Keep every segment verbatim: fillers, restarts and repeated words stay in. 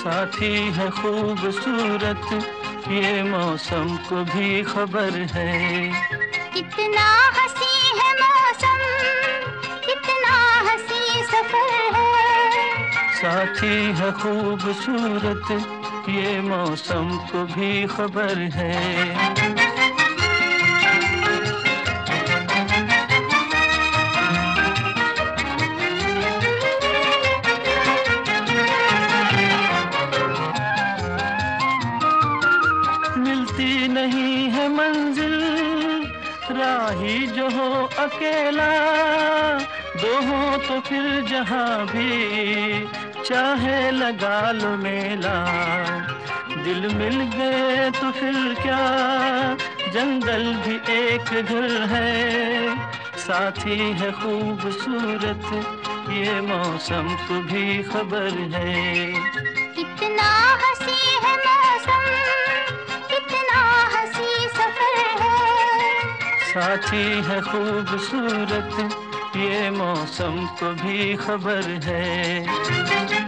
साथी है खूबसूरत, ये मौसम को भी खबर है। कितना हंसी है मौसम, कितना हंसी सफर है। साथी है खूबसूरत, ये मौसम को भी खबर है। मिलती नहीं है मंजिल, राही जो हो अकेला, दो हो तो फिर जहां भी चाहे लगा लो मेला। दिल मिल गए तो फिर क्या, जंगल भी एक घर है। साथी है खूबसूरत, ये मौसम को भी खबर है। कितना हंसी है मौसम, कितना हंसी सफर है। साथी है खूबसूरत, ये मौसम को भी खबर है।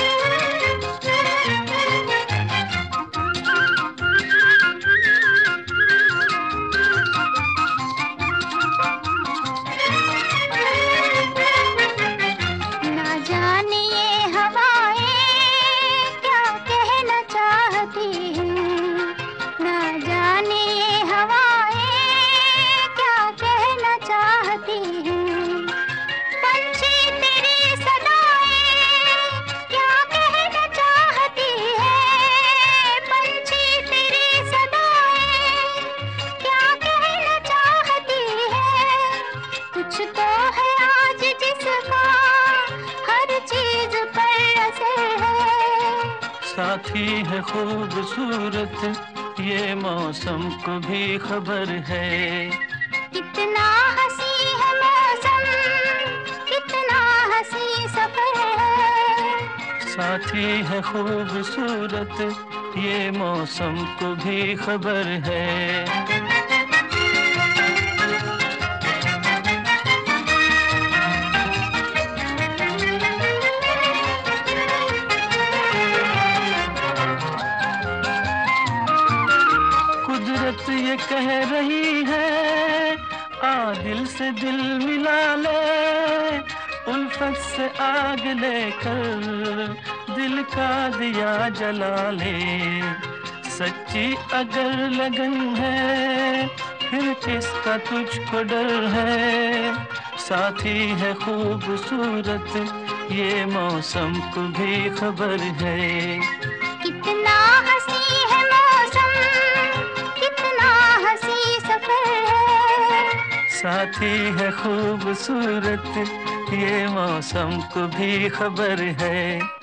ना जाने ये हवाएं क्या कहना चाहती हैं, ना जाने ये हवाएं क्या कहना चाहती हैं। पंछी तेरी सदाएं क्या कहना चाहती है। पंछी तेरी सदाएं क्या कहना चाहती है। कुछ तो है आज जिसका हर चीज पर असर है। साथी है खूबसूरत, ये मौसम को भी खबर है। कितना हंसी है मौसम, कितना हंसी सफर है। साथी है खूबसूरत, ये मौसम को भी खबर है। कुदरत ये कह रही है, आ दिल से दिल मिला ले। उल्फत से आग लेकर दिल का दिया जला ले। सच्ची अगर लगन है, फिर किसका तुझको डर है। साथी है खूबसूरत, ये मौसम को भी खबर है। कितना हंसी है मौसम, कितना हंसी सफर है। साथी है खूबसूरत, ये मौसम को भी खबर है।